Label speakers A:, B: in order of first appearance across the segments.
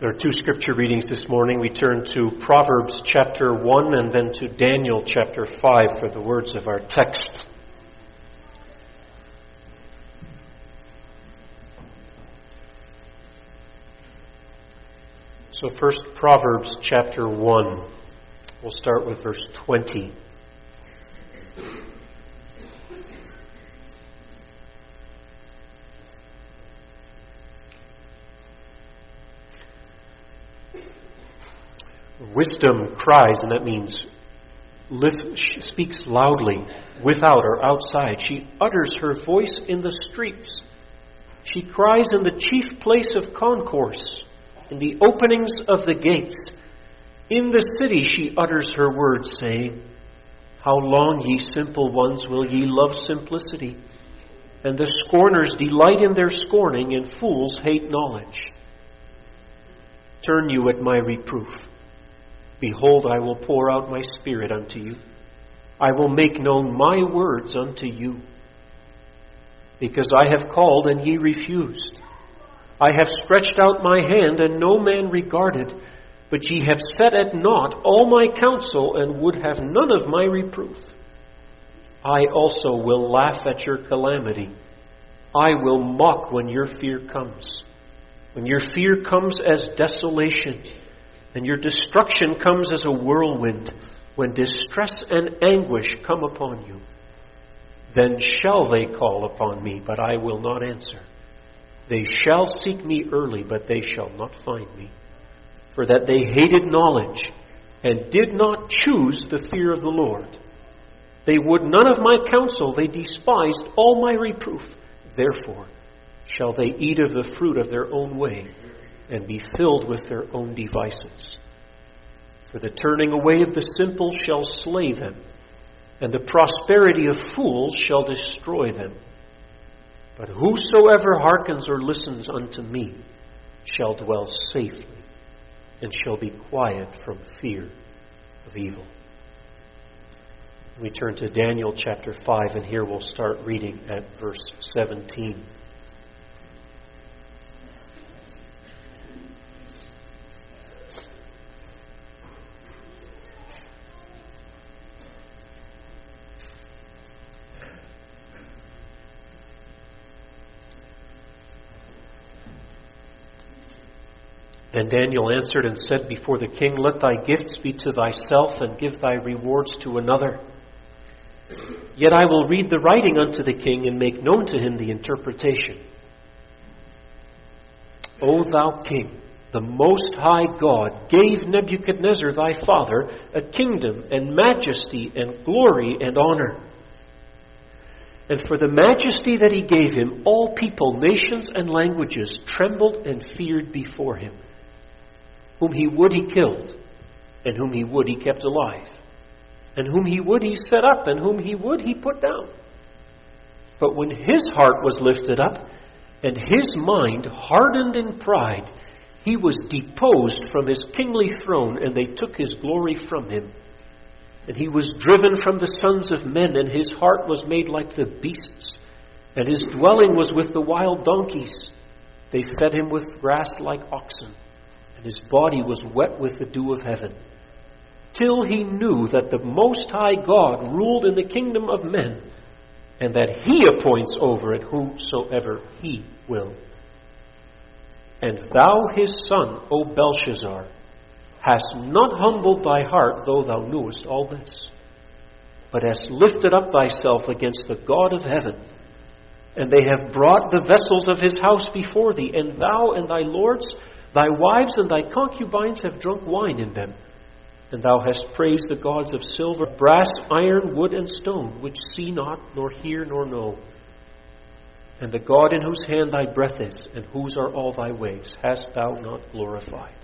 A: There are two scripture readings this morning. We turn to Proverbs chapter 1 and then to Daniel chapter 5 for the words of our text. So first, Proverbs chapter 1. We'll start with verse 20. Wisdom cries, and that means speaks loudly, without or outside. She utters her voice in the streets. She cries in the chief place of concourse, in the openings of the gates. In the city she utters her words, saying, How long, ye simple ones, will ye love simplicity? And the scorners delight in their scorning, and fools hate knowledge. Turn you at my reproof. Behold, I will pour out my spirit unto you. I will make known my words unto you. Because I have called, and ye refused. I have stretched out my hand, and no man regarded. But ye have set at naught all my counsel, and would have none of my reproof. I also will laugh at your calamity. I will mock when your fear comes. When your fear comes as desolation, and your destruction comes as a whirlwind, when distress and anguish come upon you. Then shall they call upon me, but I will not answer. They shall seek me early, but they shall not find me. For that they hated knowledge, and did not choose the fear of the Lord. They would none of my counsel, they despised all my reproof. Therefore shall they eat of the fruit of their own way, and be filled with their own devices. For the turning away of the simple shall slay them, and the prosperity of fools shall destroy them. But whosoever hearkens or listens unto me shall dwell safely, and shall be quiet from fear of evil. We turn to Daniel chapter 5, and here we'll start reading at verse 17. And Daniel answered and said before the king, Let thy gifts be to thyself, and give thy rewards to another. Yet I will read the writing unto the king, and make known to him the interpretation. O thou king, the Most High God gave Nebuchadnezzar thy father a kingdom and majesty and glory and honor. And for the majesty that he gave him, all people, nations, and languages trembled and feared before him. Whom he would he killed, and whom he would he kept alive, and whom he would he set up, and whom he would he put down. But when his heart was lifted up, and his mind hardened in pride, he was deposed from his kingly throne, and they took his glory from him. And he was driven from the sons of men, and his heart was made like the beasts, and his dwelling was with the wild donkeys. They fed him with grass like oxen, and his body was wet with the dew of heaven, till he knew that the Most High God ruled in the kingdom of men, and that he appoints over it whomsoever he will. And thou his son, O Belshazzar, hast not humbled thy heart, though thou knewest all this, but hast lifted up thyself against the God of heaven. And they have brought the vessels of his house before thee, and thou and thy lords, thy wives and thy concubines have drunk wine in them. And thou hast praised the gods of silver, brass, iron, wood, and stone, which see not, nor hear, nor know. And the God in whose hand thy breath is, and whose are all thy ways, hast thou not glorified.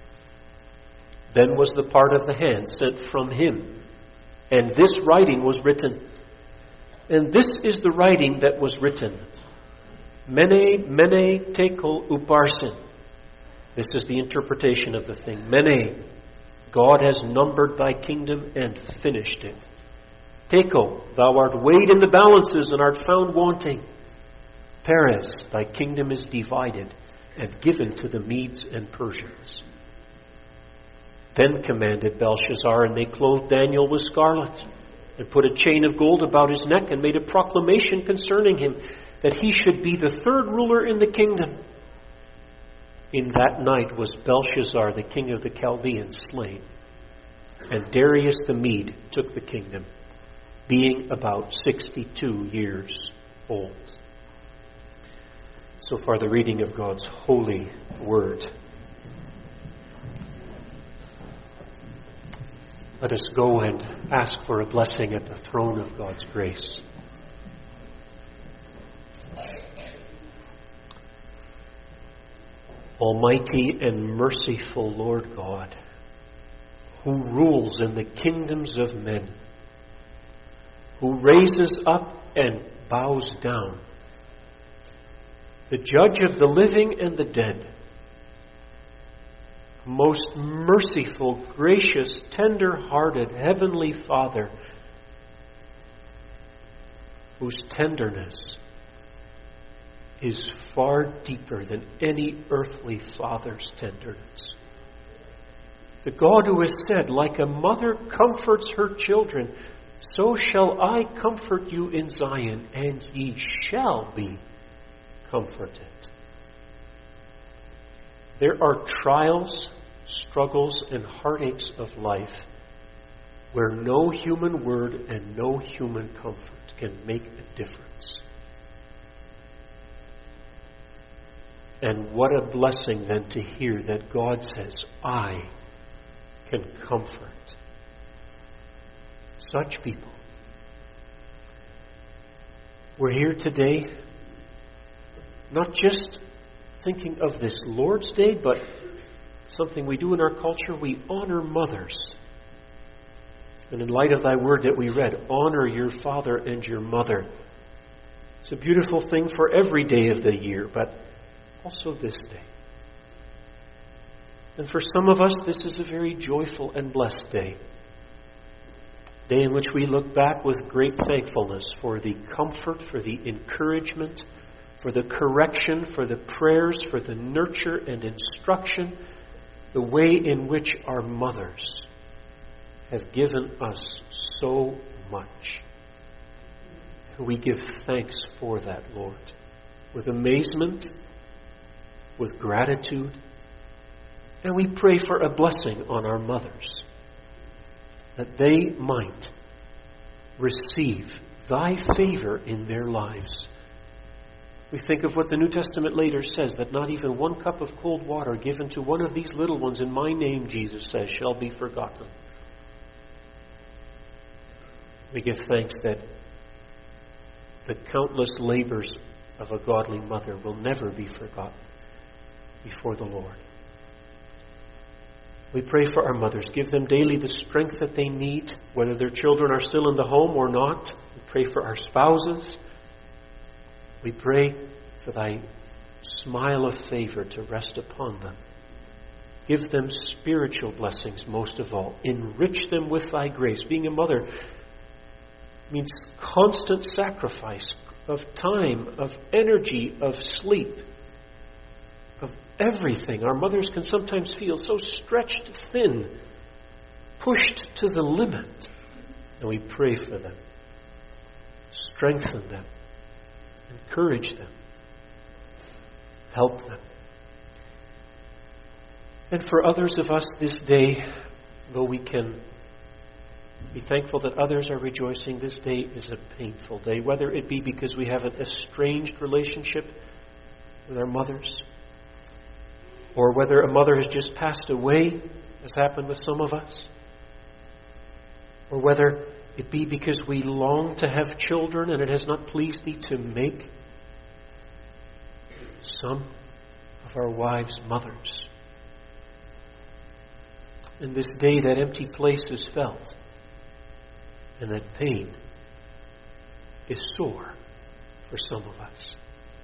A: Then was the part of the hand sent from him, and this writing was written. And this is the writing that was written. Mene, mene, tekel, uparsin. This is the interpretation of the thing. Mene, God has numbered thy kingdom and finished it. Tekel, thou art weighed in the balances and art found wanting. Peres, thy kingdom is divided. and given to the Medes and Persians. Then commanded Belshazzar, and they clothed Daniel with scarlet, and put a chain of gold about his neck, and made a proclamation concerning him, that he should be the third ruler in the kingdom. In that night was Belshazzar, the king of the Chaldeans, slain, and Darius the Mede took the kingdom, being about 62 years old. So far, the reading of God's holy word. Let us go and ask for a blessing at the throne of God's grace. Almighty and merciful Lord God, who rules in the kingdoms of men, who raises up and bows down, the judge of the living and the dead, most merciful, gracious, tender-hearted Heavenly Father, whose tenderness is far deeper than any earthly father's tenderness. The God who has said, like a mother comforts her children, so shall I comfort you in Zion, and ye shall be comforted. There are trials, struggles, and heartaches of life where no human word and no human comfort can make a difference. And what a blessing then to hear that God says, I can comfort such people. We're here today not just thinking of this Lord's Day, but something we do in our culture. We honor mothers. And in light of thy word that we read, honor your father and your mother. It's a beautiful thing for every day of the year, but also this day. And for some of us, this is a very joyful and blessed day. A day in which we look back with great thankfulness for the comfort, for the encouragement, for the correction, for the prayers, for the nurture and instruction, the way in which our mothers have given us so much. And we give thanks for that, Lord, with amazement, with gratitude, and we pray for a blessing on our mothers, that they might receive thy favor in their lives. We think of what the New Testament later says, that not even one cup of cold water given to one of these little ones in my name, Jesus says, shall be forgotten. We give thanks that the countless labors of a godly mother will never be forgotten before the Lord. We pray for our mothers. Give them daily the strength that they need, whether their children are still in the home or not. We pray for our spouses. We pray for thy smile of favor to rest upon them. Give them spiritual blessings most of all. Enrich them with thy grace. Being a mother means constant sacrifice of time, of energy, of sleep, of everything. Our mothers can sometimes feel so stretched thin, pushed to the limit. And we pray for them. Strengthen them. Encourage them. Help them. And for others of us this day, though we can be thankful that others are rejoicing, this day is a painful day, whether it be because we have an estranged relationship with our mothers, or whether a mother has just passed away, as happened with some of us, or whether it be because we long to have children and it has not pleased thee to make some of our wives mothers. And this day that empty place is felt, and that pain is sore for some of us.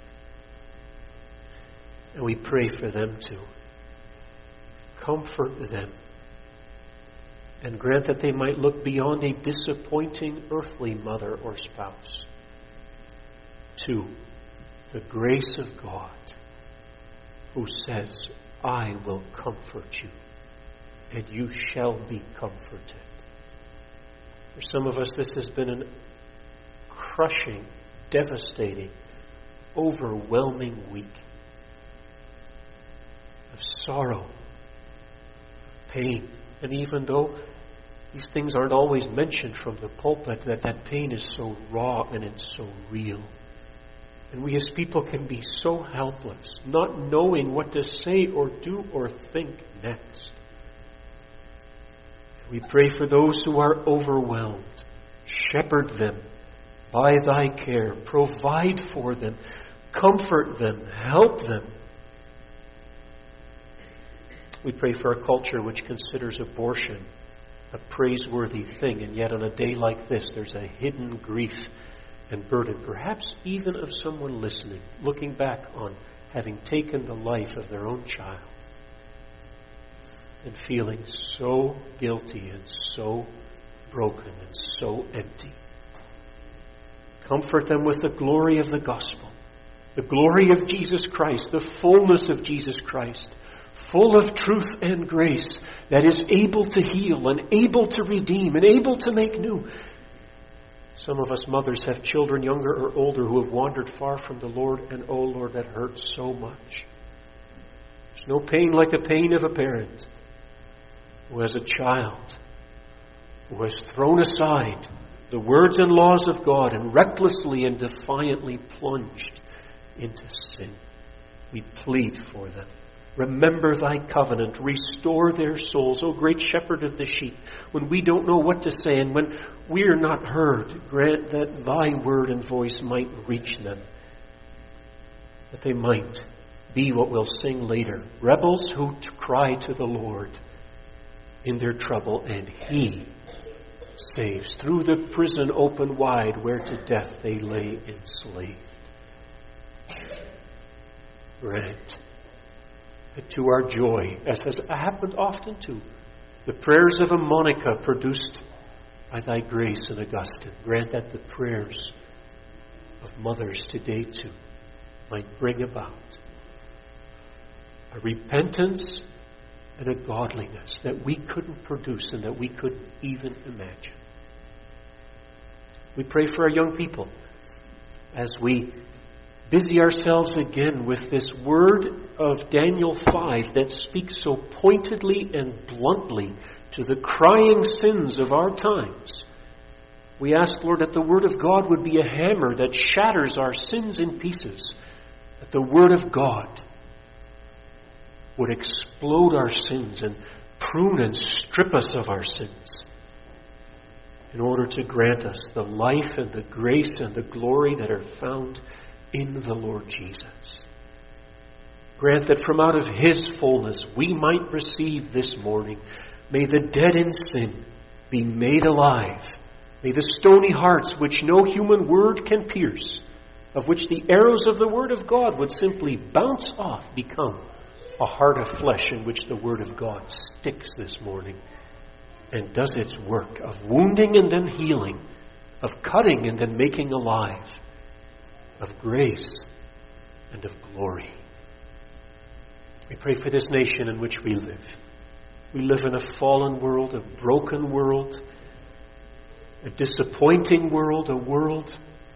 A: And we pray for them too. Comfort them. And grant that they might look beyond a disappointing earthly mother or spouse to the grace of God, who says, I will comfort you, and you shall be comforted. For some of us, this has been a crushing, devastating, overwhelming week of sorrow, of pain. And even though these things aren't always mentioned from the pulpit, that pain is so raw and it's so real. And we as people can be so helpless, not knowing what to say or do or think next. We pray for those who are overwhelmed. Shepherd them by thy care. Provide for them. Comfort them. Help them. We pray for a culture which considers abortion a praiseworthy thing, and yet on a day like this there's a hidden grief and burden, perhaps even of someone listening, looking back on having taken the life of their own child and feeling so guilty and so broken and so empty. Comfort them with the glory of the gospel, the glory of Jesus Christ, the fullness of Jesus Christ, full of truth and grace, that is able to heal and able to redeem and able to make new. Some of us mothers have children, younger or older, who have wandered far from the Lord, and oh Lord, that hurts so much. There's no pain like the pain of a parent who has a child who has thrown aside the words and laws of God and recklessly and defiantly plunged into sin. We plead for them. Remember thy covenant. Restore their souls, O great shepherd of the sheep. When we don't know what to say and when we are not heard, grant that thy word and voice might reach them, that they might be what we'll sing later, rebels who cry to the Lord in their trouble, and he saves. Through the prison open wide, where to death they lay enslaved. Grant that to our joy, as has happened often too, the prayers of a Monica produced by thy grace in Augustine, grant that the prayers of mothers today too might bring about a repentance and a godliness that we couldn't produce and that we couldn't even imagine. We pray for our young people as we busy ourselves again with this word of Daniel 5 that speaks so pointedly and bluntly to the crying sins of our times. We ask, Lord, that the word of God would be a hammer that shatters our sins in pieces, that the word of God would explode our sins and prune and strip us of our sins in order to grant us the life and the grace and the glory that are found in the Lord Jesus. Grant that from out of His fullness we might receive this morning. May the dead in sin be made alive. May the stony hearts which no human word can pierce, of which the arrows of the word of God would simply bounce off, become a heart of flesh in which the word of God sticks this morning and does its work of wounding and then healing, of cutting and then making alive, of grace and of glory. We pray for this nation in which we live. We live in a fallen world, a broken world, a disappointing world, a world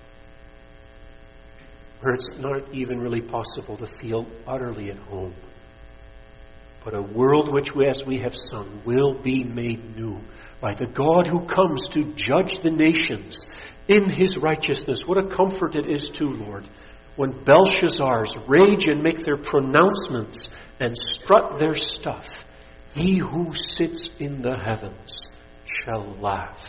A: where it's not even really possible to feel utterly at home. But a world which, as we have sung, will be made new by the God who comes to judge the nations in His righteousness. What a comfort it is too, Lord, when Belshazzars rage and make their pronouncements and strut their stuff. He who sits in the heavens shall laugh.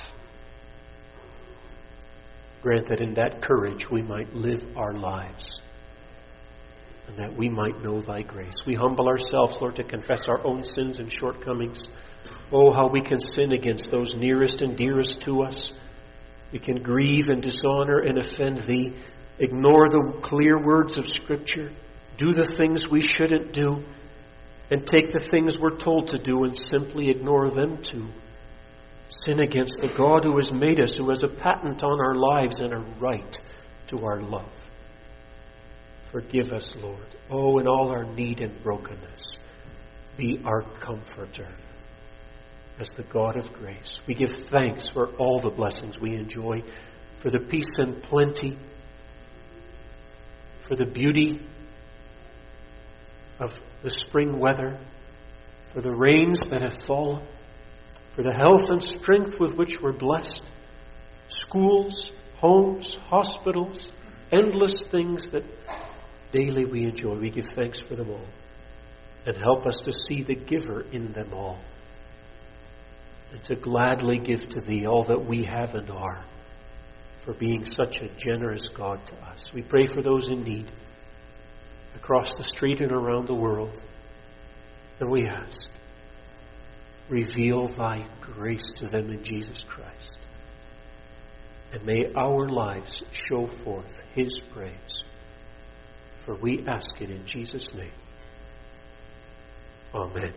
A: Grant that in that courage we might live our lives, and that we might know thy grace. We humble ourselves, Lord, to confess our own sins and shortcomings. Oh, how we can sin against those nearest and dearest to us. We can grieve and dishonor and offend Thee, ignore the clear words of Scripture, do the things we shouldn't do, and take the things we're told to do and simply ignore them too. Sin against the God who has made us, who has a patent on our lives and a right to our love. Forgive us, Lord. Oh, in all our need and brokenness, be our comforter as the God of grace. We give thanks for all the blessings we enjoy, for the peace and plenty, for the beauty of the spring weather, for the rains that have fallen, for the health and strength with which we're blessed, schools, homes, hospitals, endless things that daily we enjoy. We give thanks for them all. And help us to see the giver in them all. And to gladly give to Thee all that we have and are, for being such a generous God to us. We pray for those in need across the street and around the world. And we ask, reveal Thy grace to them in Jesus Christ. And may our lives show forth His praise. For we ask it in Jesus' name. Amen.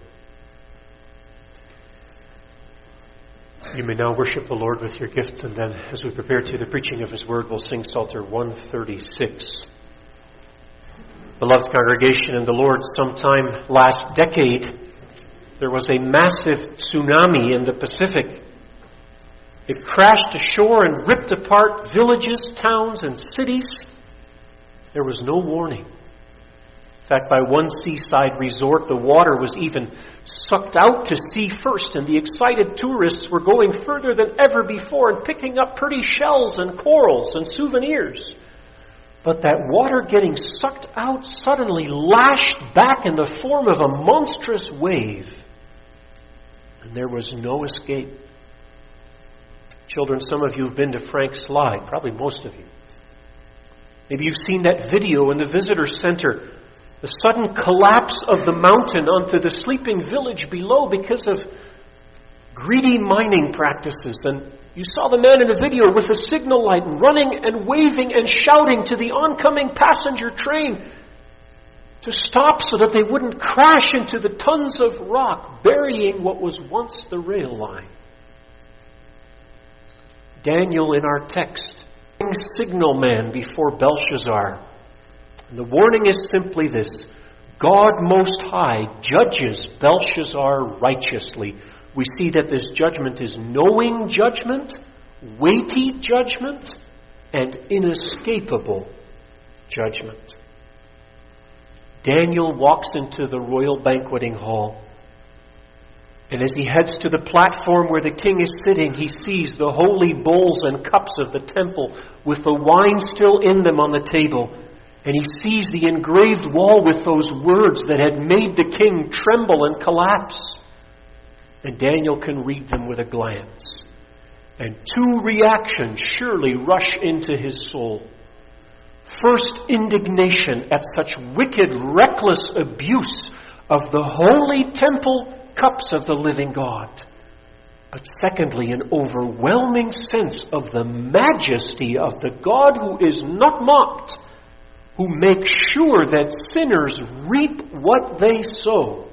A: You may now worship the Lord with your gifts, and then as we prepare to the preaching of His Word, we'll sing Psalter 136. Beloved congregation in the Lord, sometime last decade, there was a massive tsunami in the Pacific. It crashed ashore and ripped apart villages, towns, and cities. There was no warning. In fact, by one seaside resort, the water was even sucked out to sea first, and the excited tourists were going further than ever before and picking up pretty shells and corals and souvenirs. But that water getting sucked out suddenly lashed back in the form of a monstrous wave, and there was no escape. Children, some of you have been to Frank Slide, probably most of you. Maybe you've seen that video in the visitor center, the sudden collapse of the mountain onto the sleeping village below because of greedy mining practices. And you saw the man in the video with a signal light running and waving and shouting to the oncoming passenger train to stop so that they wouldn't crash into the tons of rock burying what was once the rail line. Daniel in our text, signal man before Belshazzar. And the warning is simply this: God Most High judges Belshazzar righteously. We see that this judgment is knowing judgment, weighty judgment, and inescapable judgment. Daniel walks into the royal banqueting hall. And as he heads to the platform where the king is sitting, he sees the holy bowls and cups of the temple with the wine still in them on the table. And he sees the engraved wall with those words that had made the king tremble and collapse. And Daniel can read them with a glance. And two reactions surely rush into his soul. First, indignation at such wicked, reckless abuse of the holy temple cups of the living God. But secondly, an overwhelming sense of the majesty of the God who is not mocked, who makes sure that sinners reap what they sow.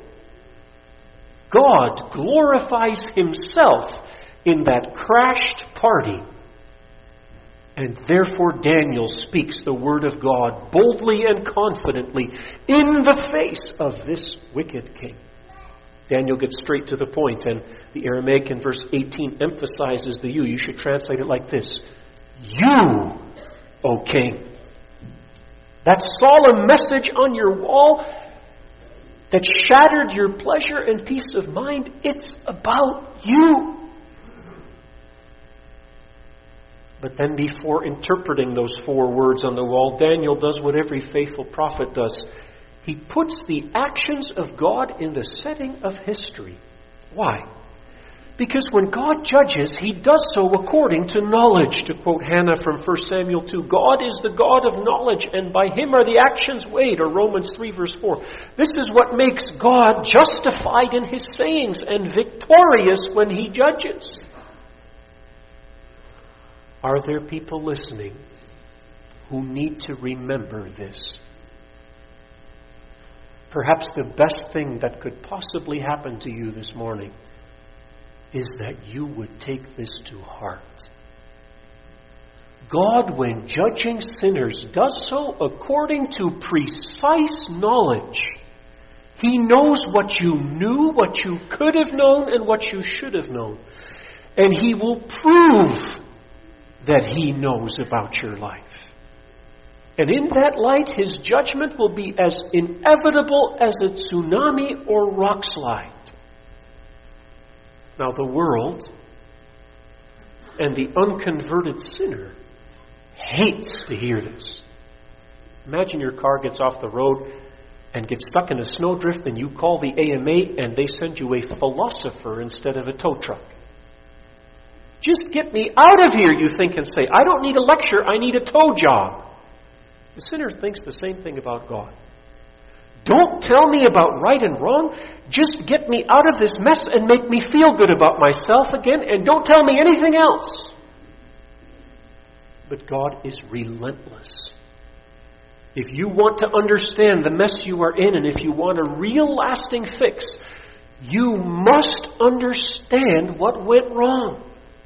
A: God glorifies Himself in that crashed party. And therefore Daniel speaks the word of God boldly and confidently in the face of this wicked king. Daniel gets straight to the point, and the Aramaic in verse 18 emphasizes the you. You should translate it like this: You, O king. That solemn message on your wall that shattered your pleasure and peace of mind, it's about you. But then before interpreting those four words on the wall, Daniel does what every faithful prophet does. He puts the actions of God in the setting of history. Why? Because when God judges, He does so according to knowledge. To quote Hannah from 1 Samuel 2, God is the God of knowledge, and by Him are the actions weighed, or Romans 3 verse 4. This is what makes God justified in His sayings and victorious when He judges. Are there people listening who need to remember this? Perhaps the best thing that could possibly happen to you this morning is that you would take this to heart. God, when judging sinners, does so according to precise knowledge. He knows what you knew, what you could have known, and what you should have known. And He will prove that He knows about your life. And in that light, His judgment will be as inevitable as a tsunami or rock slide. Now, the world and the unconverted sinner hates to hear this. Imagine your car gets off the road and gets stuck in a snowdrift, and you call the AMA and they send you a philosopher instead of a tow truck. Just get me out of here, you think, and say, I don't need a lecture, I need a tow job. The sinner thinks the same thing about God. Don't tell me about right and wrong. Just get me out of this mess and make me feel good about myself again, and don't tell me anything else. But God is relentless. If you want to understand the mess you are in, and if you want a real lasting fix, you must understand what went wrong.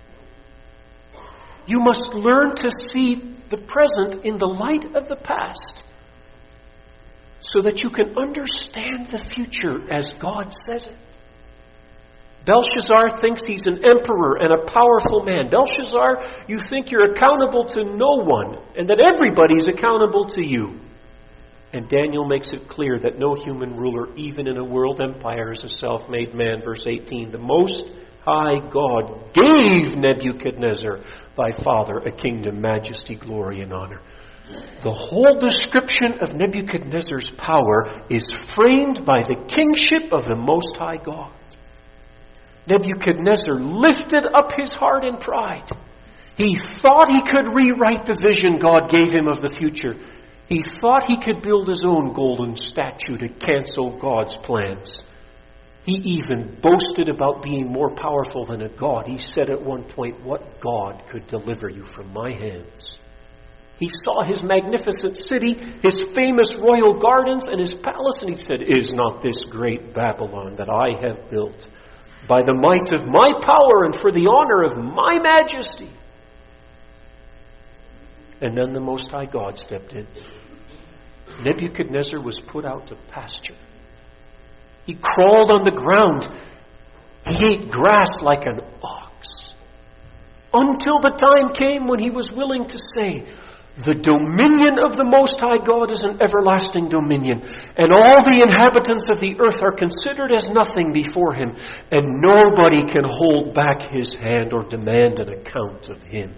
A: You must learn to see the present in the light of the past, so that you can understand the future as God says it. Belshazzar thinks he's an emperor and a powerful man. Belshazzar, you think you're accountable to no one, and that everybody's accountable to you. And Daniel makes it clear that no human ruler, even in a world empire, is a self-made man. Verse 18, the Most High God gave Nebuchadnezzar, thy father, a kingdom, majesty, glory, and honor. The whole description of Nebuchadnezzar's power is framed by the kingship of the Most High God. Nebuchadnezzar lifted up his heart in pride. He thought he could rewrite the vision God gave him of the future. He thought he could build his own golden statue to cancel God's plans. He even boasted about being more powerful than a god. He said at one point, what god could deliver you from my hands? He saw his magnificent city, his famous royal gardens, and his palace, and he said, is not this great Babylon that I have built by the might of my power and for the honor of my majesty? And then the Most High God stepped in. Nebuchadnezzar was put out to pasture. He crawled on the ground. He ate grass like an ox. Until the time came when he was willing to say, the dominion of the Most High God is an everlasting dominion, and all the inhabitants of the earth are considered as nothing before him, and nobody can hold back his hand or demand an account of him.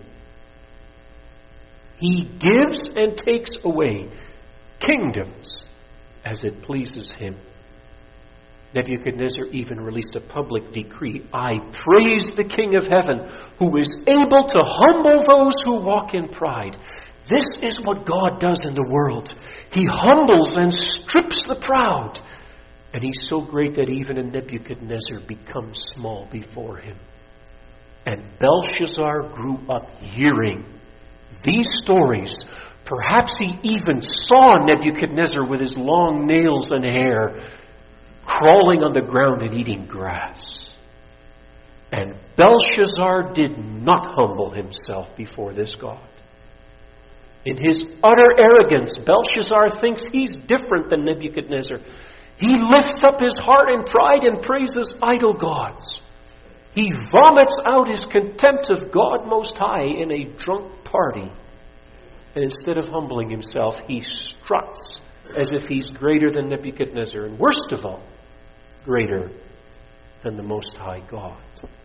A: He gives and takes away kingdoms as it pleases him. Nebuchadnezzar even released a public decree. I praise the King of heaven, who is able to humble those who walk in pride. This is what God does in the world. He humbles and strips the proud. And he's so great that even a Nebuchadnezzar becomes small before him. And Belshazzar grew up hearing these stories. Perhaps he even saw Nebuchadnezzar with his long nails and hair, crawling on the ground and eating grass. And Belshazzar did not humble himself before this God. In his utter arrogance, Belshazzar thinks he's different than Nebuchadnezzar. He lifts up his heart in pride and praises idol gods. He vomits out his contempt of God Most High in a drunk party. And instead of humbling himself, he struts as if he's greater than Nebuchadnezzar, and worst of all, greater than the Most High God.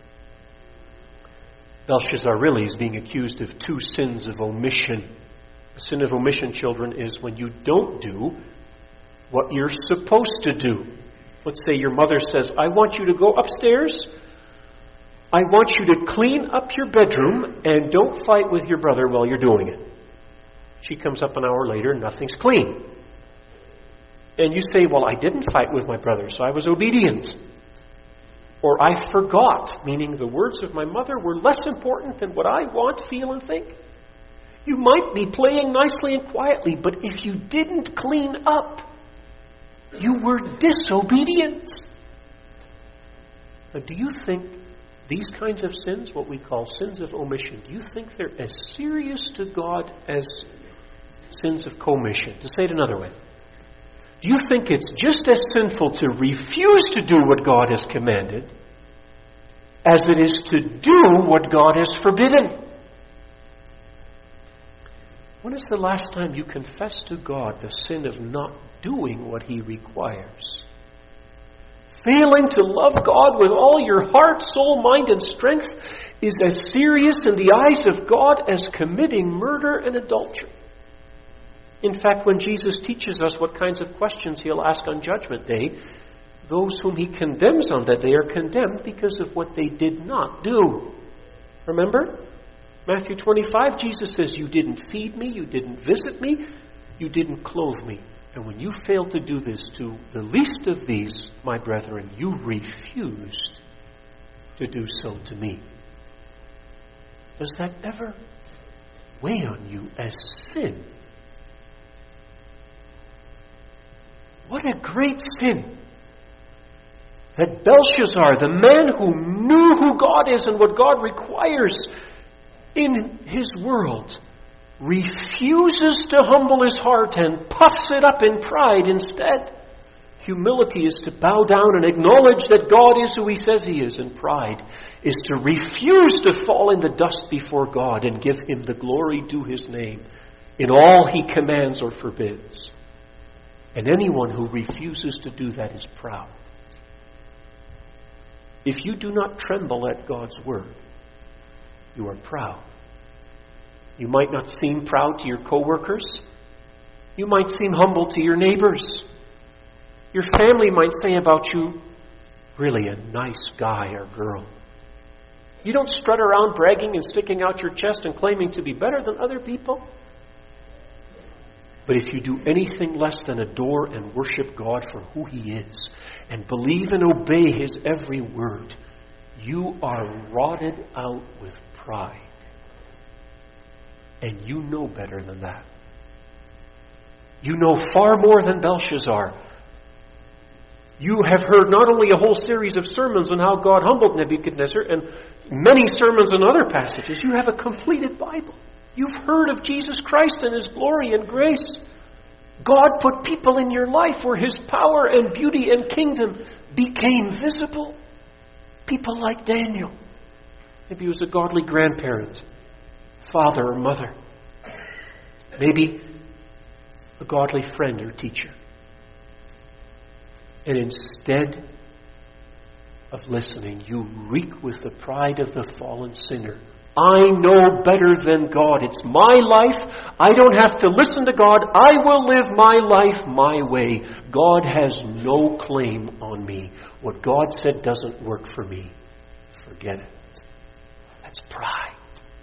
A: Belshazzar really is being accused of two sins of omission. The sin of omission, children, is when you don't do what you're supposed to do. Let's say your mother says, I want you to go upstairs. I want you to clean up your bedroom and don't fight with your brother while you're doing it. She comes up an hour later, nothing's clean. And you say, well, I didn't fight with my brother, so I was obedient. Or I forgot, meaning the words of my mother were less important than what I want, feel, and think. You might be playing nicely and quietly, but if you didn't clean up, you were disobedient. Now, do you think these kinds of sins, what we call sins of omission, do you think they're as serious to God as sins of commission? To say it another way, do you think it's just as sinful to refuse to do what God has commanded as it is to do what God has forbidden? When is the last time you confessed to God the sin of not doing what He requires? Failing to love God with all your heart, soul, mind, and strength is as serious in the eyes of God as committing murder and adultery. In fact, when Jesus teaches us what kinds of questions He'll ask on Judgment Day, those whom He condemns on that day are condemned because of what they did not do. Remember? Matthew 25, Jesus says, you didn't feed me, you didn't visit me, you didn't clothe me. And when you failed to do this to the least of these, my brethren, you refused to do so to me. Does that ever weigh on you as sin? What a great sin that Belshazzar, the man who knew who God is and what God requires in His world, refuses to humble his heart and puffs it up in pride instead. Humility is to bow down and acknowledge that God is who He says He is, and pride is to refuse to fall in the dust before God and give Him the glory due His name in all He commands or forbids. And anyone who refuses to do that is proud. If you do not tremble at God's word, you are proud. You might not seem proud to your co-workers. You might seem humble to your neighbors. Your family might say about you, really a nice guy or girl. You don't strut around bragging and sticking out your chest and claiming to be better than other people. But if you do anything less than adore and worship God for who He is and believe and obey His every word, you are rotted out with pride. And you know better than that. You know far more than Belshazzar. You have heard not only a whole series of sermons on how God humbled Nebuchadnezzar and many sermons on other passages. You have a completed Bible. You've heard of Jesus Christ and His glory and grace. God put people in your life where His power and beauty and kingdom became visible. People like Daniel. Maybe he was a godly grandparent, father or mother. Maybe a godly friend or teacher. And instead of listening, you reek with the pride of the fallen sinner. I know better than God. It's my life. I don't have to listen to God. I will live my life my way. God has no claim on me. What God said doesn't work for me. Forget it. That's pride.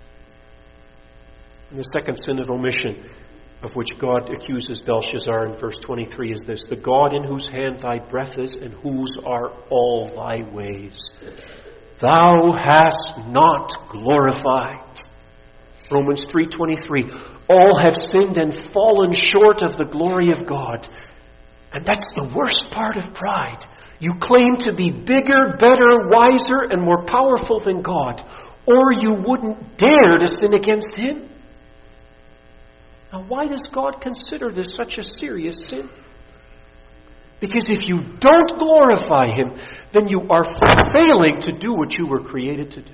A: And the second sin of omission, of which God accuses Belshazzar in verse 23, is this: the God in whose hand thy breath is, and whose are all thy ways, thou hast not glorified. Romans 3:23. All have sinned and fallen short of the glory of God. And that's the worst part of pride. You claim to be bigger, better, wiser, and more powerful than God, or you wouldn't dare to sin against Him. Now, why does God consider this such a serious sin? Because if you don't glorify Him, then you are failing to do what you were created to do.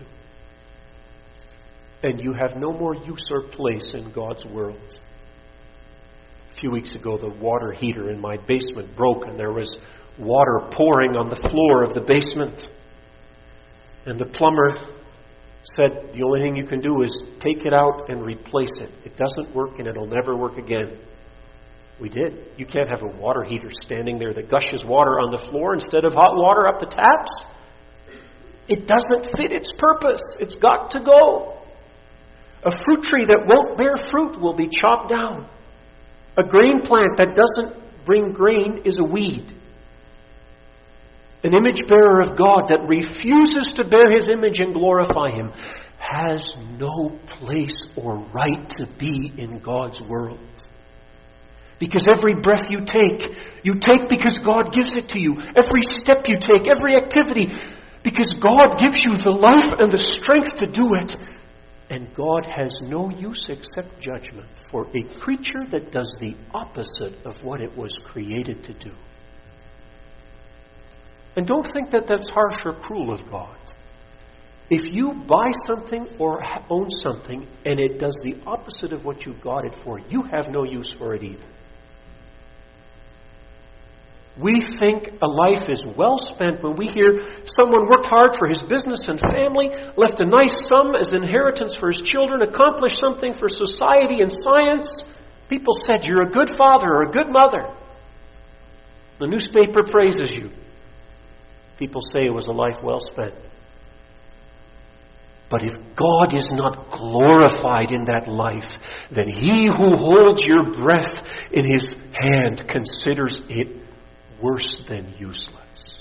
A: And you have no more use or place in God's world. A few weeks ago, the water heater in my basement broke, and there was water pouring on the floor of the basement. And the plumber said, the only thing you can do is take it out and replace it. It doesn't work, and it'll never work again. We did. You can't have a water heater standing there that gushes water on the floor instead of hot water up the taps. It doesn't fit its purpose. It's got to go. A fruit tree that won't bear fruit will be chopped down. A grain plant that doesn't bring grain is a weed. An image bearer of God that refuses to bear His image and glorify Him has no place or right to be in God's world. Because every breath you take because God gives it to you. Every step you take, every activity, Because God gives you the life and the strength to do it. And God has no use except judgment for a creature that does the opposite of what it was created to do. And don't think that that's harsh or cruel of God. If you buy something or own something and it does the opposite of what you got it for, you have no use for it either. We think a life is well spent when we hear someone worked hard for his business and family, left a nice sum as inheritance for his children, accomplished something for society and science. People said, "You're a good father or a good mother." The newspaper praises you. People say it was a life well spent. But if God is not glorified in that life, then he who holds your breath in his hand considers it worse than useless.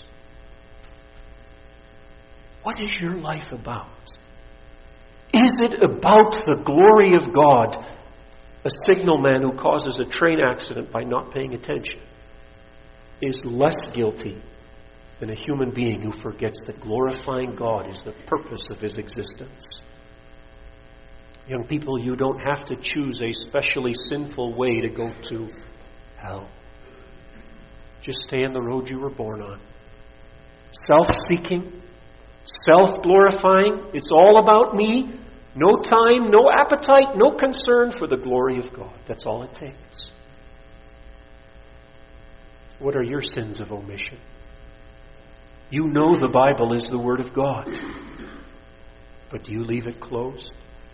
A: What is your life about? Is it about the glory of God? A signalman who causes a train accident by not paying attention is less guilty than a human being who forgets that glorifying God is the purpose of his existence. Young people, you don't have to choose a specially sinful way to go to hell. Just stay on the road you were born on. Self-seeking, self-glorifying, it's all about me. No time, no appetite, no concern for the glory of God. That's all it takes. What are your sins of omission? You know the Bible is the Word of God. But do you leave it closed?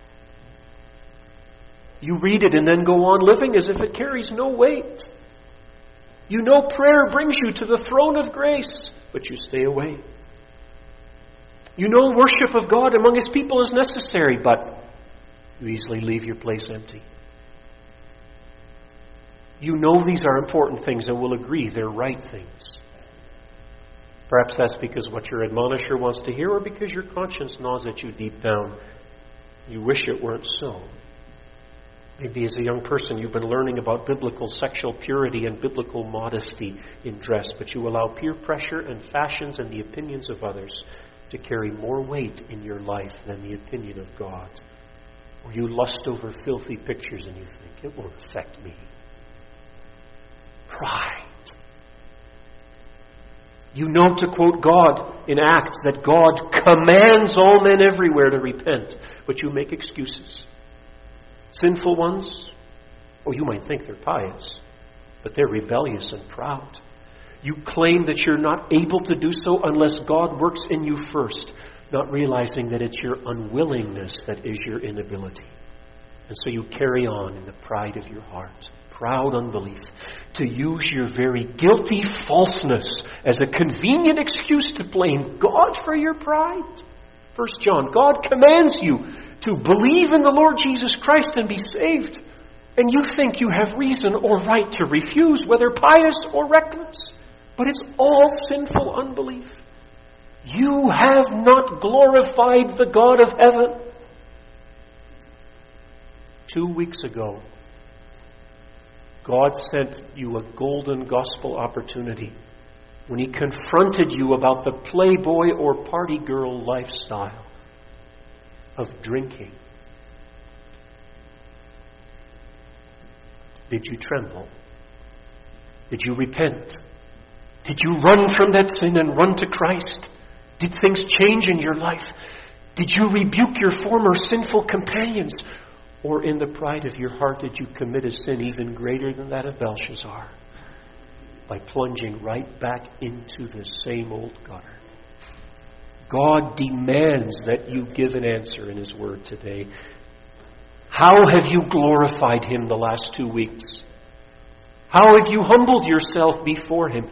A: You read it and then go on living as if it carries no weight. You know prayer brings you to the throne of grace, but you stay away. You know worship of God among His people is necessary, but you easily leave your place empty. You know these are important things and will agree they're right things. Perhaps that's because what your admonisher wants to hear, or because your conscience gnaws at you deep down. You wish it weren't so. Maybe as a young person you've been learning about biblical sexual purity and biblical modesty in dress, but you allow peer pressure and fashions and the opinions of others to carry more weight in your life than the opinion of God. Or you lust over filthy pictures and you think, it won't affect me. Pride. You know, to quote God in Acts, that God commands all men everywhere to repent, but you make excuses. Sinful ones, you might think they're pious, but they're rebellious and proud. You claim that you're not able to do so unless God works in you first, not realizing that it's your unwillingness that is your inability. And so you carry on in the pride of your heart, proud unbelief, to use your very guilty falseness as a convenient excuse to blame God for your pride. 1 John, God commands you to believe in the Lord Jesus Christ and be saved. And you think you have reason or right to refuse, whether pious or reckless. But it's all sinful unbelief. You have not glorified the God of heaven. 2 weeks ago, God sent you a golden gospel opportunity when He confronted you about the playboy or party girl lifestyle of drinking. Did you tremble? Did you repent? Did you run from that sin and run to Christ? Did things change in your life? Did you rebuke your former sinful companions? Or in the pride of your heart did you commit a sin even greater than that of Belshazzar by plunging right back into the same old gutter? God demands that you give an answer in His Word today. How have you glorified Him the last 2 weeks? How have you humbled yourself before Him?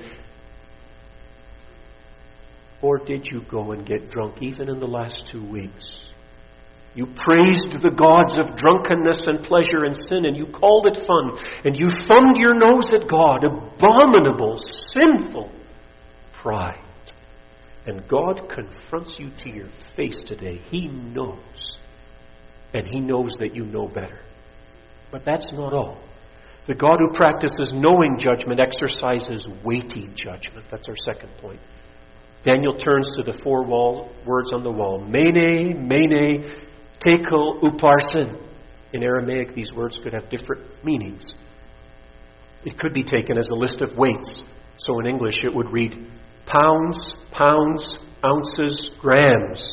A: Or did you go and get drunk even in the last 2 weeks? You praised the gods of drunkenness and pleasure and sin, and you called it fun, and you thumbed your nose at God. Abominable, sinful pride. And God confronts you to your face today. He knows. And He knows that you know better. But that's not all. The God who practices knowing judgment exercises weighty judgment. That's our second point. Daniel turns to the four words on the wall. Mene, mene, tekel, upharsin. In Aramaic, these words could have different meanings. It could be taken as a list of weights. So in English, it would read pounds, pounds, ounces, grams.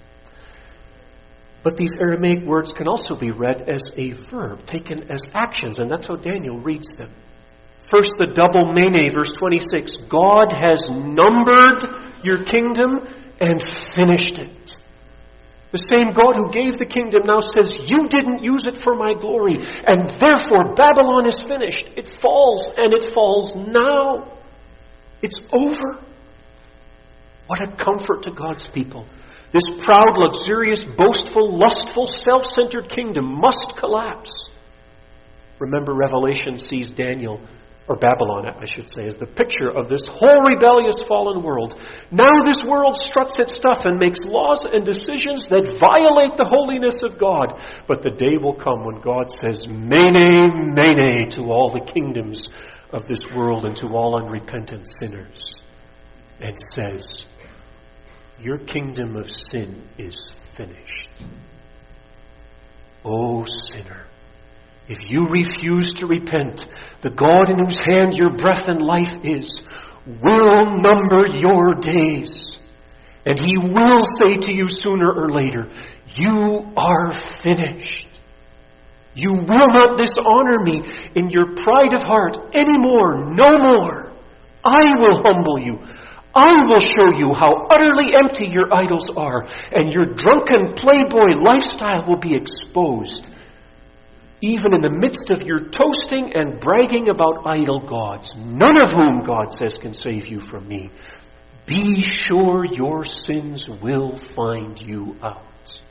A: But these Aramaic words can also be read as a verb, taken as actions, and that's how Daniel reads them. First, the double mene, verse 26. God has numbered your kingdom and finished it. The same God who gave the kingdom now says, you didn't use it for my glory, and therefore Babylon is finished. It falls, and it falls now. It's over. What a comfort to God's people. This proud, luxurious, boastful, lustful, self-centered kingdom must collapse. Remember, Revelation sees Daniel, or Babylon, I should say, as the picture of this whole rebellious fallen world. Now this world struts its stuff and makes laws and decisions that violate the holiness of God. But the day will come when God says, Mene, mene, to all the kingdoms of this world and to all unrepentant sinners. And says, your kingdom of sin is finished. O sinner, if you refuse to repent, the God in whose hand your breath and life is will number your days. And He will say to you sooner or later, you are finished. You will not dishonor me in your pride of heart anymore, no more. I will humble you. I will show you how utterly empty your idols are, and your drunken playboy lifestyle will be exposed. Even in the midst of your toasting and bragging about idol gods, none of whom God says can save you from me, be sure your sins will find you out.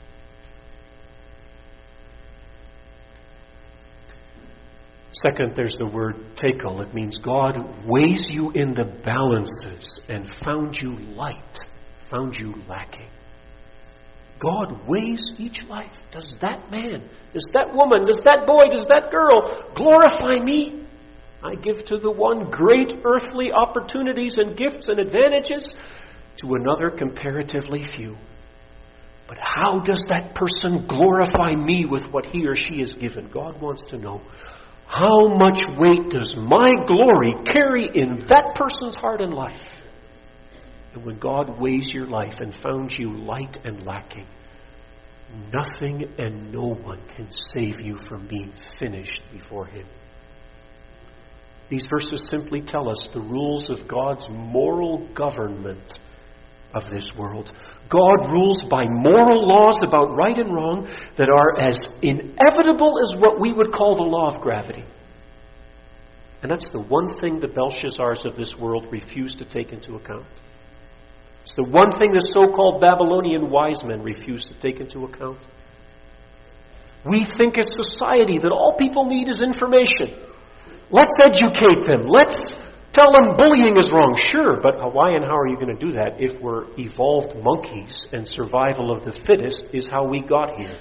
A: Second, there's the word tekel. It means God weighs you in the balances and found you light, found you lacking. God weighs each life. Does that man, does that woman, does that boy, does that girl glorify me? I give to the one great earthly opportunities and gifts and advantages, to another comparatively few. But how does that person glorify me with what he or she is given? God wants to know. How much weight does my glory carry in that person's heart and life? And when God weighs your life and found you light and lacking, nothing and no one can save you from being finished before Him. These verses simply tell us the rules of God's moral government of this world. God rules by moral laws about right and wrong that are as inevitable as what we would call the law of gravity. And that's the one thing the Belshazzars of this world refuse to take into account. It's the one thing the so-called Babylonian wise men refuse to take into account. We think as society that all people need is information. Let's educate them. Let's tell them bullying is wrong. Sure, but why and how are you going to do that if we're evolved monkeys and survival of the fittest is how we got here?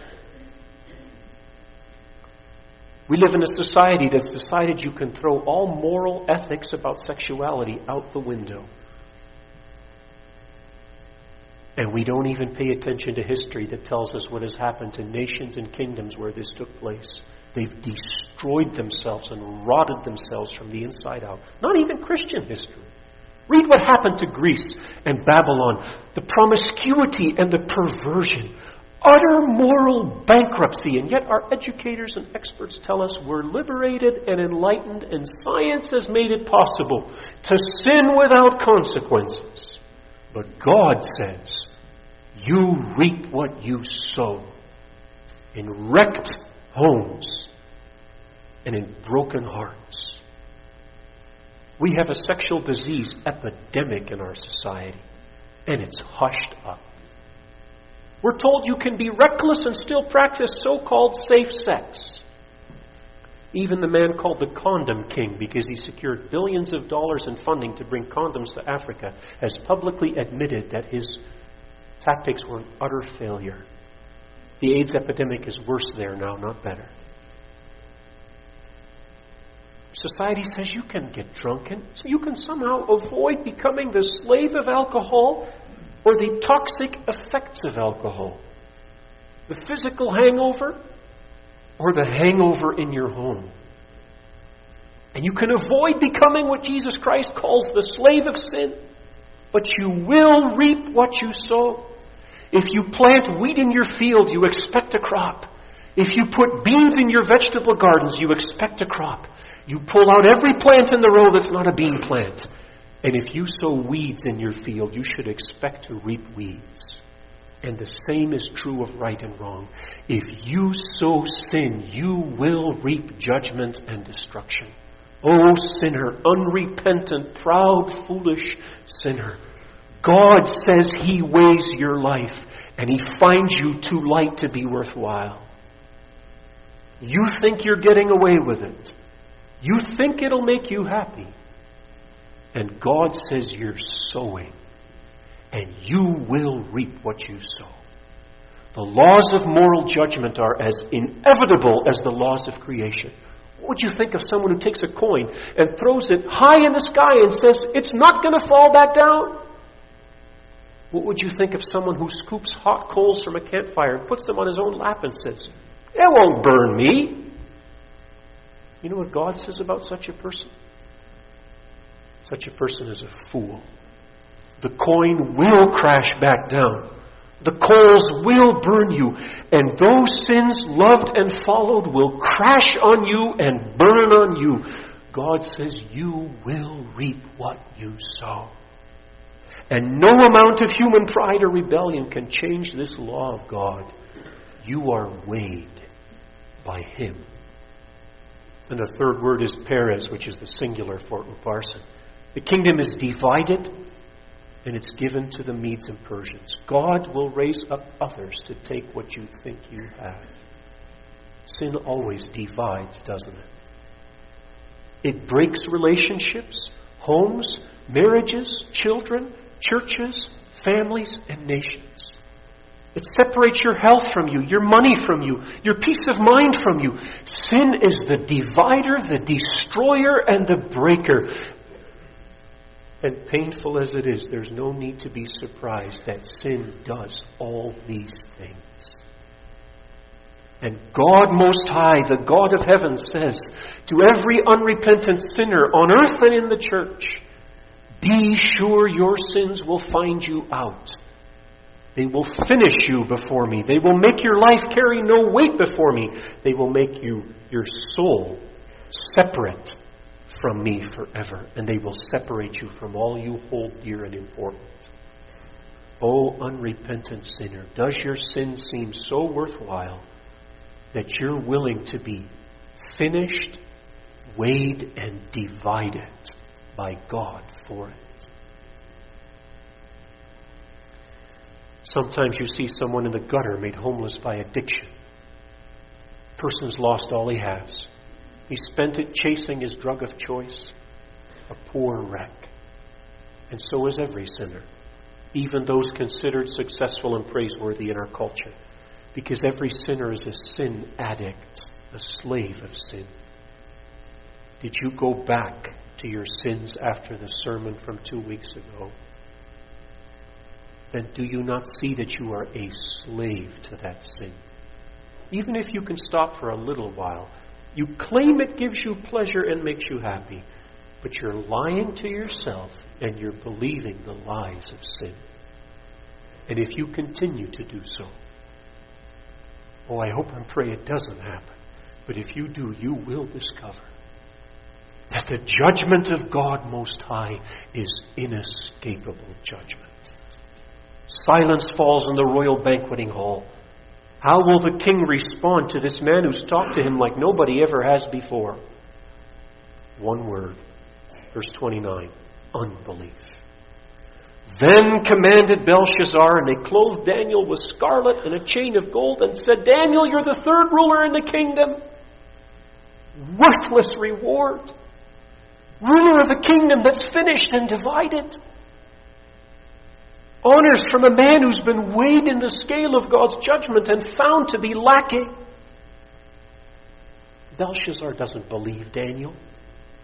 A: We live in a society that's decided you can throw all moral ethics about sexuality out the window. And we don't even pay attention to history that tells us what has happened to nations and kingdoms where this took place. They've destroyed themselves and rotted themselves from the inside out. Not even Christian history. Read what happened to Greece and Babylon. The promiscuity and the perversion. Utter moral bankruptcy. And yet our educators and experts tell us we're liberated and enlightened, and science has made it possible to sin without consequences. But God says, you reap what you sow. In wrecked homes and in broken hearts. We have a sexual disease epidemic in our society, and it's hushed up. We're told you can be reckless and still practice so-called safe sex. Even the man called the Condom King, because he secured billions of dollars in funding to bring condoms to Africa, has publicly admitted that his tactics were an utter failure. The AIDS epidemic is worse there now, not better. Society says you can get drunk and so you can somehow avoid becoming the slave of alcohol or the toxic effects of alcohol. The physical hangover or the hangover in your home. And you can avoid becoming what Jesus Christ calls the slave of sin, but you will reap what you sow. If you plant wheat in your field, you expect a crop. If you put beans in your vegetable gardens, you expect a crop. You pull out every plant in the row that's not a bean plant. And if you sow weeds in your field, you should expect to reap weeds. And the same is true of right and wrong. If you sow sin, you will reap judgment and destruction. O sinner, unrepentant, proud, foolish sinner. God says He weighs your life and He finds you too light to be worthwhile. You think you're getting away with it. You think it'll make you happy. And God says you're sowing. And you will reap what you sow. The laws of moral judgment are as inevitable as the laws of creation. What would you think of someone who takes a coin and throws it high in the sky and says, it's not going to fall back down? What would you think of someone who scoops hot coals from a campfire and puts them on his own lap and says, it won't burn me? You know what God says about such a person? Such a person is a fool. The coin will crash back down. The coals will burn you. And those sins loved and followed will crash on you and burn on you. God says you will reap what you sow. And no amount of human pride or rebellion can change this law of God. You are weighed by Him. And the third word is Perez, which is the singular for Upharsin. The kingdom is divided, and it's given to the Medes and Persians. God will raise up others to take what you think you have. Sin always divides, doesn't it? It breaks relationships, homes, marriages, children, churches, families, and nations. It separates your health from you, your money from you, your peace of mind from you. Sin is the divider, the destroyer, and the breaker. And painful as it is, there's no need to be surprised that sin does all these things. And God Most High, the God of heaven, says to every unrepentant sinner on earth and in the church, be sure your sins will find you out. They will finish you before me. They will make your life carry no weight before me. They will make your soul separate from me forever. And they will separate you from all you hold dear and important. O unrepentant sinner, does your sin seem so worthwhile that you're willing to be finished, weighed, and divided by God for it? Sometimes you see someone in the gutter made homeless by addiction. The person's lost all he has. He spent it chasing his drug of choice. A poor wreck. And so is every sinner. Even those considered successful and praiseworthy in our culture. Because every sinner is a sin addict, a slave of sin. Did you go back to your sins after the sermon from 2 weeks ago? Then do you not see that you are a slave to that sin? Even if you can stop for a little while, you claim it gives you pleasure and makes you happy, but you're lying to yourself and you're believing the lies of sin. And if you continue to do so, I hope and pray it doesn't happen, but if you do, you will discover that the judgment of God Most High is inescapable judgment. Silence falls in the royal banqueting hall. How will the king respond to this man who's talked to him like nobody ever has before? One word. Verse 29. Unbelief. Then commanded Belshazzar, and they clothed Daniel with scarlet and a chain of gold, and said, Daniel, you're the third ruler in the kingdom. Worthless reward. Ruler of a kingdom that's finished and divided. Honors from a man who's been weighed in the scale of God's judgment and found to be lacking. Belshazzar doesn't believe Daniel.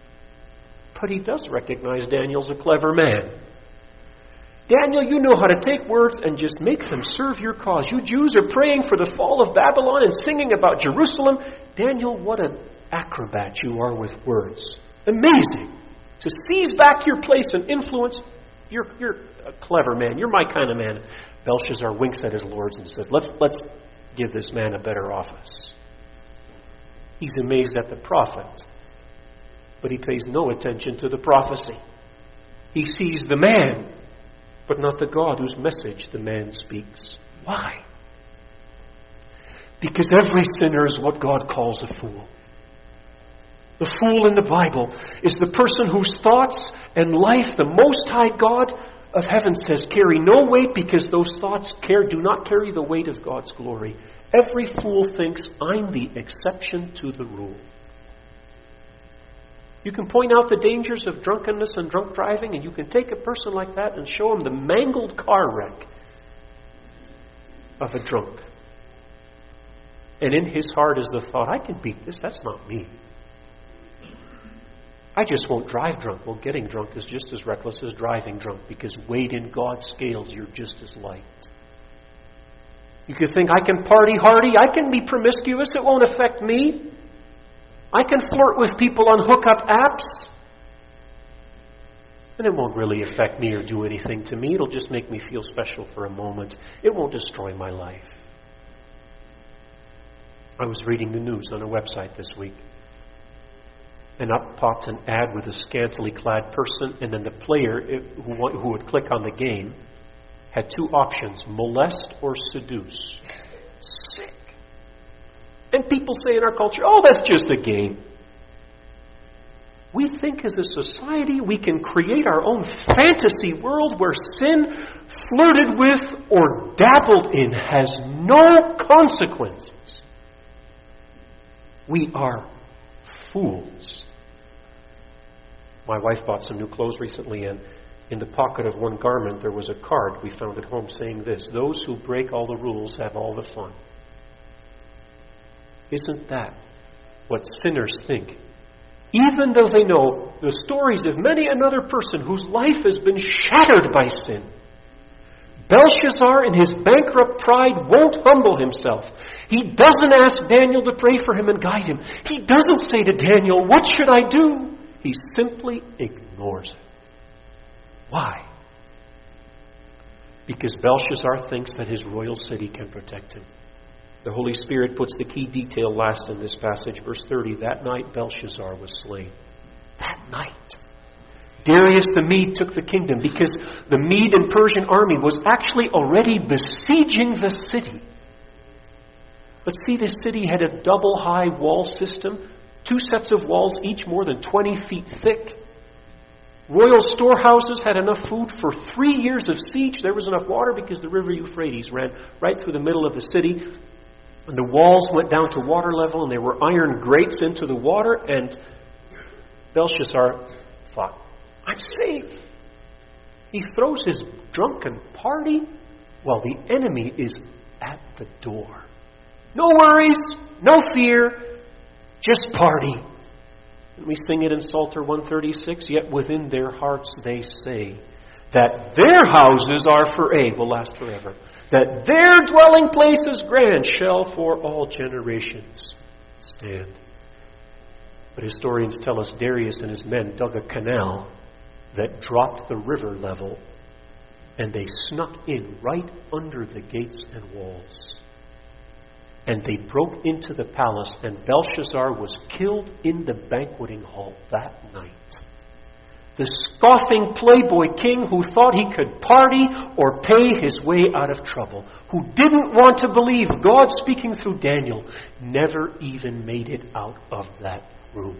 A: But he does recognize Daniel's a clever man. Daniel, you know how to take words and just make them serve your cause. You Jews are praying for the fall of Babylon and singing about Jerusalem. Daniel, what an acrobat you are with words. Amazing. To seize back your place and influence. You're a clever man. You're my kind of man. Belshazzar winks at his lords and said, let's give this man a better office. He's amazed at the prophet, but he pays no attention to the prophecy. He sees the man, but not the God whose message the man speaks. Why? Because every sinner is what God calls a fool. The fool in the Bible is the person whose thoughts and life the Most High God of heaven says carry no weight, because those thoughts do not carry the weight of God's glory. Every fool thinks, I'm the exception to the rule. You can point out the dangers of drunkenness and drunk driving, and you can take a person like that and show him the mangled car wreck of a drunk. And in his heart is the thought, I can beat this, that's not me. I just won't drive drunk. Well, getting drunk is just as reckless as driving drunk, because weighed in God's scales, you're just as light. You could think, I can party hardy, I can be promiscuous, it won't affect me. I can flirt with people on hookup apps, and it won't really affect me or do anything to me. It'll just make me feel special for a moment. It won't destroy my life. I was reading the news on a website this week, and up popped an ad with a scantily clad person, and then the player who would click on the game had two options: molest or seduce. Sick. And people say in our culture, oh, that's just a game. We think as a society we can create our own fantasy world where sin, flirted with or dabbled in, has no consequences. We are fools. My wife bought some new clothes recently, and in the pocket of one garment there was a card we found at home saying this: those who break all the rules have all the fun. Isn't that what sinners think? Even though they know the stories of many another person whose life has been shattered by sin. Belshazzar, in his bankrupt pride, won't humble himself. He doesn't ask Daniel to pray for him and guide him. He doesn't say to Daniel, what should I do? He simply ignores it. Why? Because Belshazzar thinks that his royal city can protect him. The Holy Spirit puts the key detail last in this passage, verse 30. That night Belshazzar was slain. That night. Darius the Mede took the kingdom because the Mede and Persian army was actually already besieging the city. But see, this city had a double high wall system, 2 sets of walls, each more than 20 feet thick. Royal storehouses had enough food for 3 years of siege. There was enough water because the river Euphrates ran right through the middle of the city. And the walls went down to water level, and there were iron grates into the water. And Belshazzar thought, I'm safe. He throws his drunken party while the enemy is at the door. No worries, no fear, just party. And we sing it in Psalter 136, yet within their hearts they say that their houses will last forever. That their dwelling place is grand, shall for all generations stand. But historians tell us Darius and his men dug a canal that dropped the river level, and they snuck in right under the gates and walls. And they broke into the palace, and Belshazzar was killed in the banqueting hall that night. The scoffing playboy king who thought he could party or pay his way out of trouble, who didn't want to believe God speaking through Daniel, never even made it out of that room.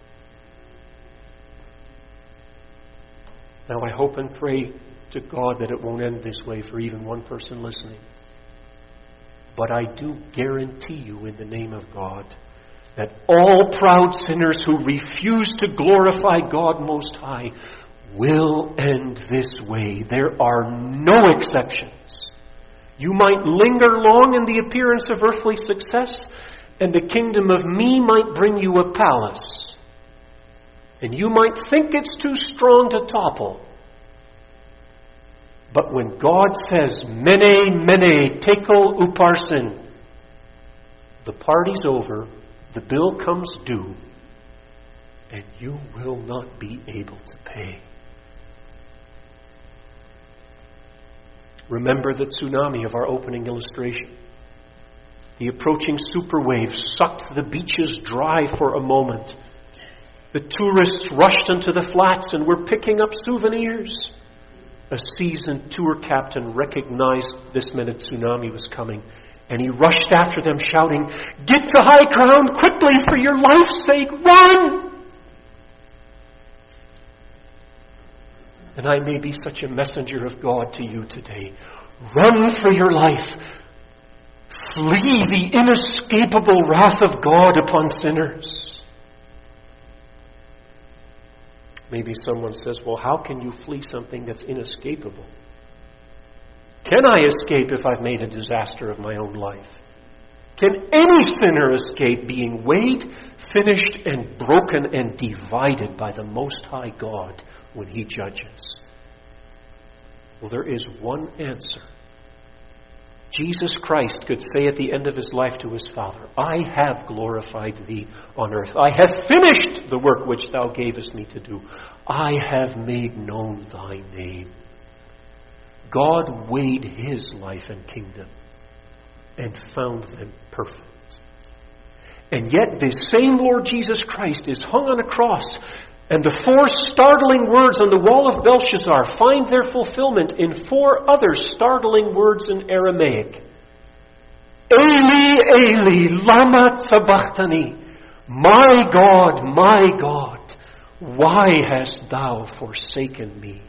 A: Now I hope and pray to God that it won't end this way for even one person listening. But I do guarantee you in the name of God that all proud sinners who refuse to glorify God Most High will end this way. There are no exceptions. You might linger long in the appearance of earthly success, and the kingdom of me might bring you a palace. And you might think it's too strong to topple. But when God says, Mene, mene, tekel uparsin, the party's over, the bill comes due, and you will not be able to pay. Remember the tsunami of our opening illustration. The approaching superwave sucked the beaches dry for a moment. The tourists rushed into the flats and were picking up souvenirs. A seasoned tour captain recognized this minute tsunami was coming, and he rushed after them shouting, "Get to high ground quickly, for your life's sake, run!" And I may be such a messenger of God to you today. Run for your life. Flee the inescapable wrath of God upon sinners. Maybe someone says, well, how can you flee something that's inescapable? Can I escape if I've made a disaster of my own life? Can any sinner escape being weighed, finished, and broken and divided by the Most High God when He judges? Well, there is one answer. Jesus Christ could say at the end of His life to His Father, I have glorified Thee on earth. I have finished the work which Thou gavest me to do. I have made known Thy name. God weighed His life and kingdom and found them perfect. And yet this same Lord Jesus Christ is hung on a cross, and the 4 startling words on the wall of Belshazzar find their fulfillment in 4 other startling words in Aramaic. Eli, Eli, lama sabachthani. My God, why hast thou forsaken me?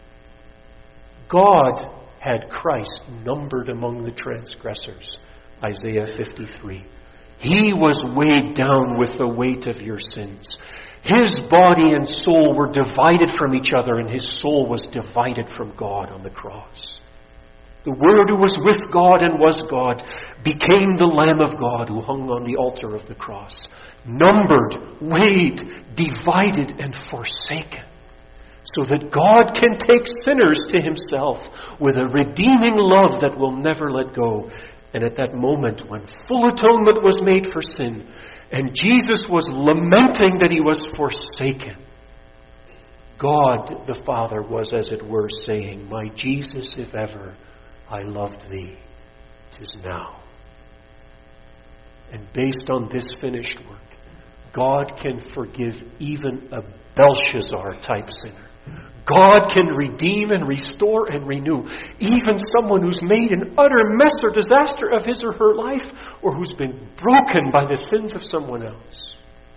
A: God had Christ numbered among the transgressors. Isaiah 53. He was weighed down with the weight of your sins. His body and soul were divided from each other, and His soul was divided from God on the cross. The Word who was with God and was God became the Lamb of God who hung on the altar of the cross. Numbered, weighed, divided, and forsaken. So that God can take sinners to Himself with a redeeming love that will never let go. And at that moment when full atonement was made for sin, and Jesus was lamenting that He was forsaken, God the Father was, as it were, saying, my Jesus, if ever I loved Thee, 'tis now. And based on this finished work, God can forgive even a Belshazzar-type sinner. God can redeem and restore and renew even someone who's made an utter mess or disaster of his or her life, or who's been broken by the sins of someone else.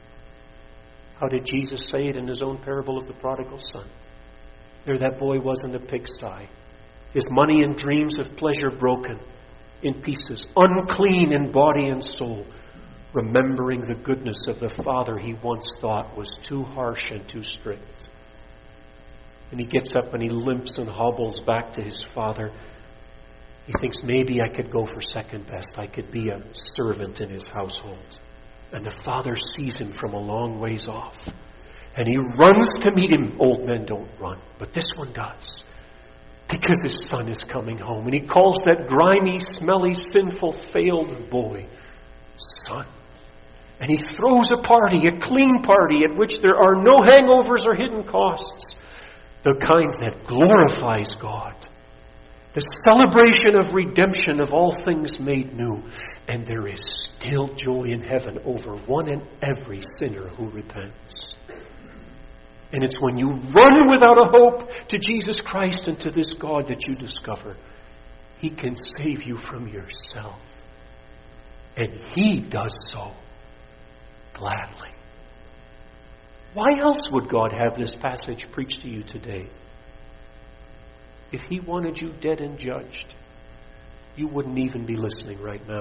A: How did Jesus say it in His own parable of the prodigal son? There that boy was in the pigsty, his money and dreams of pleasure broken in pieces, unclean in body and soul, remembering the goodness of the Father he once thought was too harsh and too strict. And he gets up and he limps and hobbles back to his father. He thinks, maybe I could go for second best. I could be a servant in his household. And the father sees him from a long ways off. And he runs to meet him. Old men don't run, but this one does. Because his son is coming home. And he calls that grimy, smelly, sinful, failed boy, son. And he throws a party, a clean party, at which there are no hangovers or hidden costs. The kind that glorifies God. The celebration of redemption of all things made new. And there is still joy in heaven over one and every sinner who repents. And it's when you run without a hope to Jesus Christ and to this God that you discover He can save you from yourself. And He does so gladly. Why else would God have this passage preached to you today? If He wanted you dead and judged, you wouldn't even be listening right now.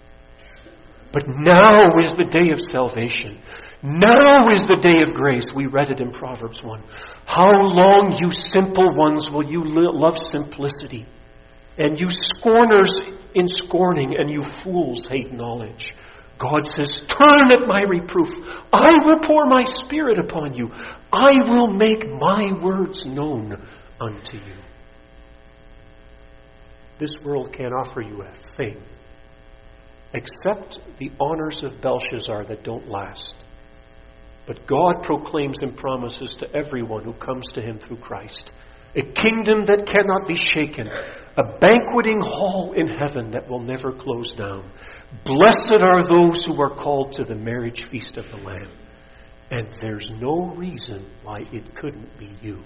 A: But now is the day of salvation. Now is the day of grace. We read it in Proverbs 1. How long, you simple ones, will you love simplicity? And you scorners in scorning, and you fools hate knowledge. God says, turn at my reproof. I will pour my Spirit upon you. I will make my words known unto you. This world can't offer you a thing except the honors of Belshazzar that don't last. But God proclaims and promises to everyone who comes to him through Christ a kingdom that cannot be shaken, a banqueting hall in heaven that will never close down. Blessed are those who are called to the marriage feast of the Lamb. And there's no reason why it couldn't be you.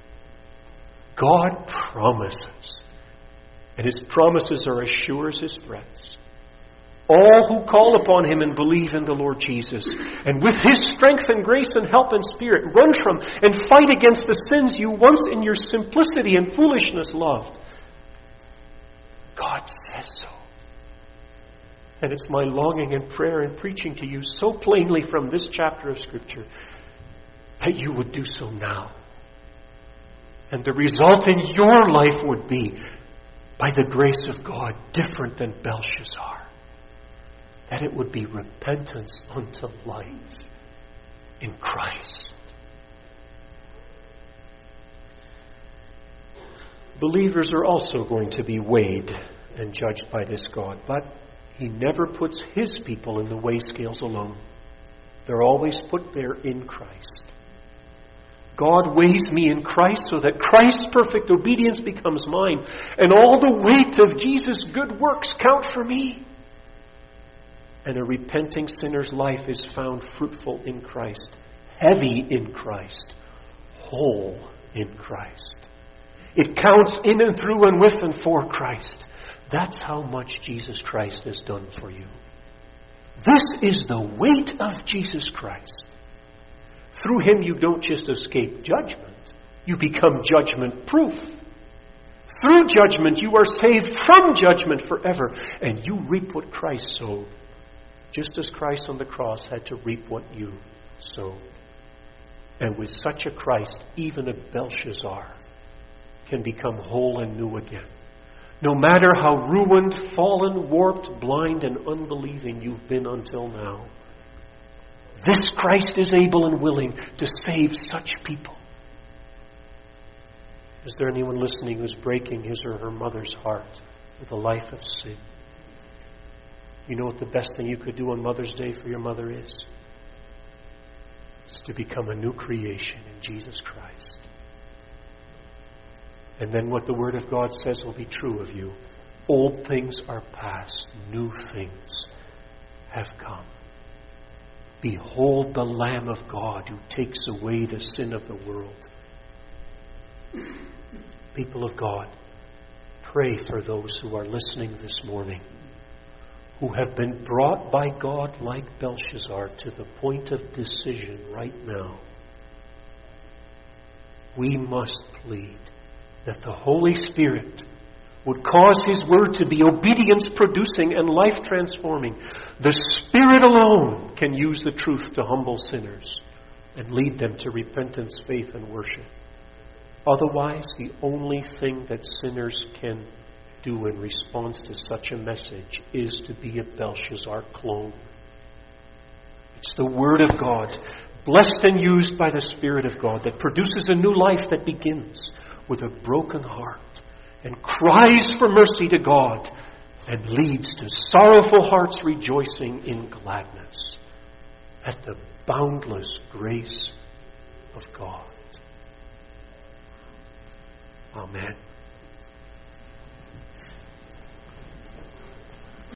A: God promises, and his promises are as sure as his threats. All who call upon him and believe in the Lord Jesus, and with his strength and grace and help and Spirit, run from and fight against the sins you once in your simplicity and foolishness loved. God says so. And it's my longing and prayer and preaching to you so plainly from this chapter of Scripture that you would do so now. And the result in your life would be, by the grace of God, different than Belshazzar. That it would be repentance unto life in Christ. Believers are also going to be weighed and judged by this God, but he never puts his people in the weigh scales alone. They're always put there in Christ. God weighs me in Christ so that Christ's perfect obedience becomes mine, and all the weight of Jesus' good works count for me. And a repenting sinner's life is found fruitful in Christ, heavy in Christ, whole in Christ. It counts in and through and with and for Christ. That's how much Jesus Christ has done for you. This is the weight of Jesus Christ. Through him you don't just escape judgment, you become judgment-proof. Through judgment you are saved from judgment forever, and you reap what Christ sowed, just as Christ on the cross had to reap what you sowed. And with such a Christ, even a Belshazzar can become whole and new again. No matter how ruined, fallen, warped, blind, and unbelieving you've been until now, this Christ is able and willing to save such people. Is there anyone listening who's breaking his or her mother's heart with a life of sin? You know what the best thing you could do on Mother's Day for your mother is? It's to become a new creation in Jesus Christ. And then what the Word of God says will be true of you. Old things are past, new things have come. Behold the Lamb of God who takes away the sin of the world. People of God, pray for those who are listening this morning, who have been brought by God like Belshazzar to the point of decision right now. We must plead that the Holy Spirit would cause his word to be obedience-producing and life-transforming. The Spirit alone can use the truth to humble sinners and lead them to repentance, faith, and worship. Otherwise, the only thing that sinners can do in response to such a message is to be a Belshazzar clone. It's the Word of God, blessed and used by the Spirit of God, that produces a new life that begins with a broken heart and cries for mercy to God and leads to sorrowful hearts rejoicing in gladness at the boundless grace of God. Amen.